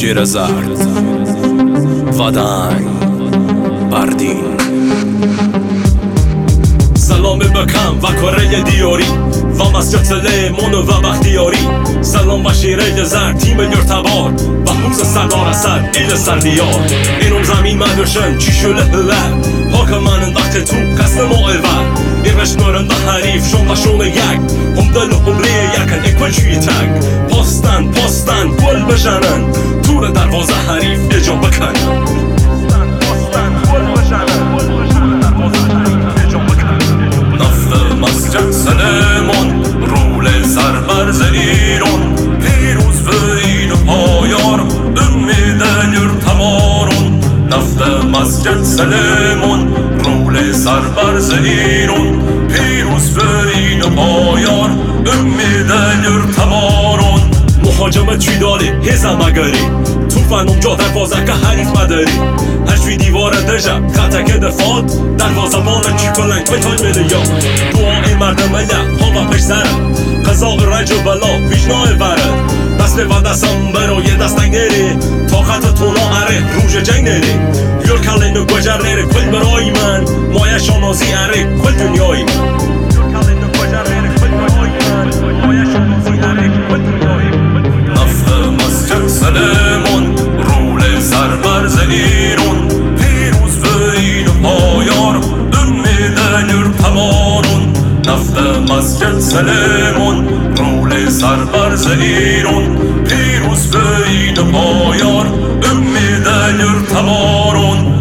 شیر زرد ودنگ بردین سلام بکم و کره دیاری و مسجد سلیمون و بختیاری سلام و شیره زرد تیم یرتبار و حوز سردار اسد ایل سردیار اینم زمین مدرشن چی شله هلر پاک منن وقت تو قسم معیور ایرش نورن و حریف شون و شون یک هم دل و هم ریه یکن اکول شوی تک پاستن گل بشنن تور دروازه حریف اجا بکنن مسجد سلیمان رول سربرز ایران پیروز به این پایار امید یرتمارون نفت مسجد سلیمان رول سربرز ایران پیروز به این پایار امید یرتمارون مهاجمت چی داری هزم اگری توفن اونجا دروازه که حریف مداری هشوی دیوار دژم خطک دفات دروازه بانه چی کلنگ بتای میلیان دعای مردم یا ها و پیش سرم قضاق رنج و بلا پیشنای ورد دست به دستم برای دستنگ نری طاقت تونا اره روژ جنگ نری یور کلینو گجر نری کل برای من مایه شانازی اره کل دنیای من یور کلینو گجر نری کل برای من مایه شانازی اره کل دنیای من نفت مسجد سلیمان رول سربرز ایران پیروز به این پایار امید یرتمارون نفت مسجد سلیمان رول سربرز ایران پیروز به این پایار امید یرتمارون